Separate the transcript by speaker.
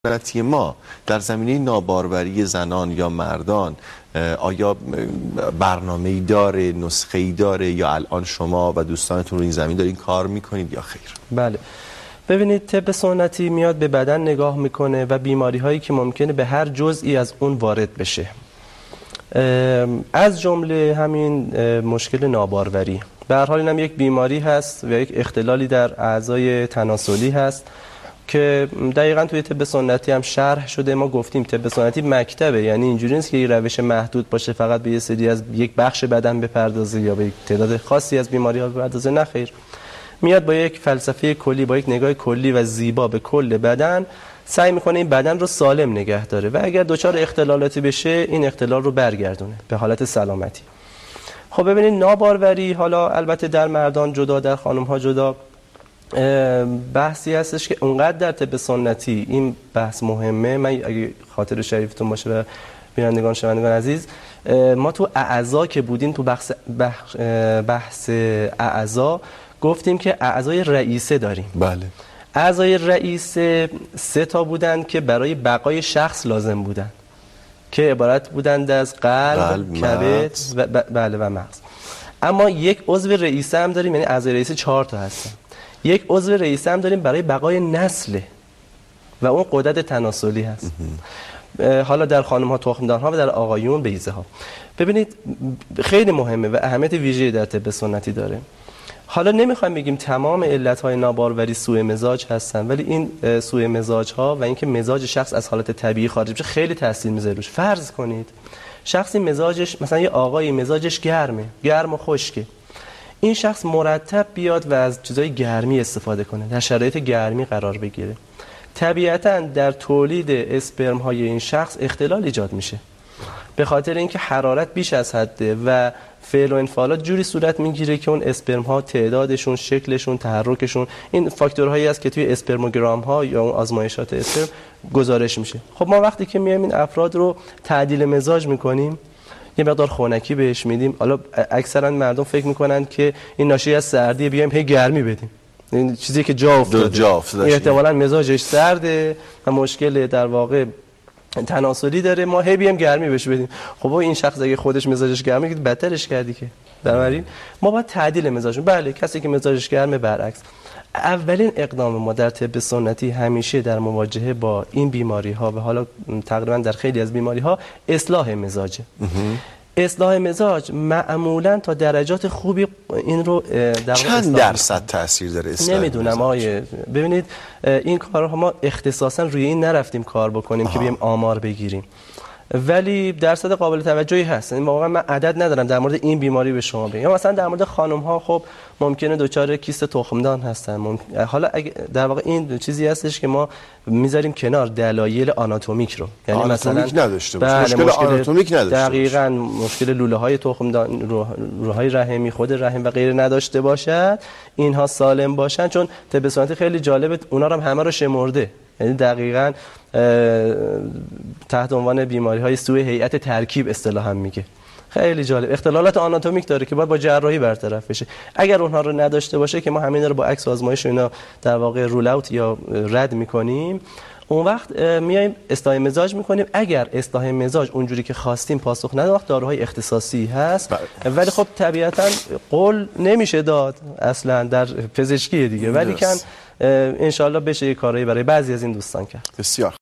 Speaker 1: سنتی ما در زمینه ناباروری زنان یا مردان آیا برنامه‌ای داره، نسخه‌ای داره یا الان شما و دوستانتون رو این زمین دارین کار میکنید یا خیر؟
Speaker 2: بله، ببینید طب سنتی میاد به بدن نگاه میکنه و بیماری هایی که ممکنه به هر جزئی از اون وارد بشه، از جمله همین مشکل ناباروری. به هر حال اینم یک بیماری هست و یک اختلالی در اعضای تناسلی هست که دقیقاً توی طب سنتی هم شرح شده. ما گفتیم طب سنتی مکتبه، یعنی اینجوری نیست که یک روش محدود باشه فقط به یه سری از یک بخش بدن بپردازه یا به یک تعداد خاصی از بیماری‌ها بپردازه. نه خیر، میاد با یک فلسفه کلی، با یک نگاه کلی و زیبا به کل بدن سعی میکنه این بدن رو سالم نگه داره و اگر دچار اختلالاتی بشه این اختلال رو برگردونه به حالت سلامتی. خب ببینید ناباروری، حالا البته در مردان جدا در خانم‌ها جدا، بحثی هستش که اونقدر در طب سنتی این بحث مهمه. من اگه خاطر شریفتون باشه و بینندگان شنوندگان عزیز، ما تو اعضا که بودیم تو بحث اعضا گفتیم که اعضای رئیسه داریم.
Speaker 1: بله.
Speaker 2: اعضای رئیسه 3 تا بودن که برای بقای شخص لازم بودن که عبارت بودند از قلب، کبد و مغز. اما یک عضو رئیسه هم داریم، یعنی اعضای رئیسه 4 تا هستن. یک عضو رئیسه هم داریم برای بقای نسل و اون غدد تناسلی هست. حالا در خانم ها تخمدان ها و در آقایون بیضه ها. ببینید خیلی مهمه و اهمیت ویژه‌ای در طب سنتی داره. حالا نمیخوایم بگیم تمام علت‌های ناباروری سوء مزاج هستن، ولی این سوء مزاج‌ها و اینکه مزاج شخص از حالت طبیعی خارج بشه خیلی تاثیر میذاره روش. فرض کنید شخصی مزاجش، مثلا یه آقایی مزاجش گرم و خشکه، این شخص مرتب بیاد و از چیزای گرمی استفاده کنه، در شرایط گرمی قرار بگیره، طبیعتاً در تولید اسپرم های این شخص اختلال ایجاد میشه، به خاطر اینکه حرارت بیش از حده و فعل و انفعالات جوری صورت میگیره که اون اسپرم ها تعدادشون، شکلشون، تحرکشون، این فاکتورهایی است که توی اسپرموگرام ها یا اون آزمایشات اسپرم گزارش میشه. خب ما وقتی که میایم این افراد رو تعدیل مزاج میکنیم، یه مقدار خنکی بهش میدیم، حالا اکثرا مردم فکر میکنن که این ناشی از سردی، بیایم هی گرمی بدیم، این چیزی که جا افتاده احتمالاً مزاجش سرده و مشکل در واقع تناسلی داره، ما هی بیایم گرمی بهش بدیم. خب این شخص اگه خودش مزاجش گرمه که بدترش کردی که. بنابراین ما باید تعدیل مزاج. بله، کسی که مزاجش گرمه برعکس. اولین اقدام ما در طب سنتی همیشه در مواجهه با این بیماری ها و حالا تقریبا در خیلی از بیماری ها اصلاح مزاجه. اصلاح مزاج معمولا تا درجات خوبی این رو
Speaker 1: چند درصد تاثیر داره اصلاح
Speaker 2: نمیدونم ببینید این کارها ما اختصاصا روی این نرفتیم کار بکنیم که بیایم آمار بگیریم، ولی درصد قابل توجهی هست. این واقعا من عدد ندارم در مورد این بیماری به شما بگم. مثلا در مورد خانم ها خب ممکنه دچار کیست تخمدان هستن. حالا در واقع این چیزی هستش که ما میذاریم کنار دلایل آناتومیک رو، یعنی مثلا
Speaker 1: نداشته باشه، مشکل آناتومیک نداشته باشه،
Speaker 2: دقیقاً مشکل لوله های تخمدان، روهای رحمی، خود رحم و غیره نداشته باشد، اینها سالم باشن. چون طب سنتی خیلی جالبه، اونا رو همه رو شمرده، یعنی دقیقاً تحت عنوان بیماری‌های سوء هیئت ترکیب اصطلاحاً میگه. خیلی جالب، اختلالات آناتومیک داره که باید با جراحی برطرف بشه. اگر اونها رو نداشته باشه که ما همین رو با عکس آزمایش و اینا در واقع رول اوت یا رد میکنیم، اون وقت میایم اصلاح مزاج میکنیم. اگر اصلاح مزاج اونجوری که خواستیم پاسخ نداد، وقت داروهای اختصاصی هست، ولی خب طبیعتاً قول نمیشه داد اصلا در پزشکی دیگه، ولی کن ان شاء الله بشه یه کاری برای بعضی از این دوستان کرد.
Speaker 1: بسیار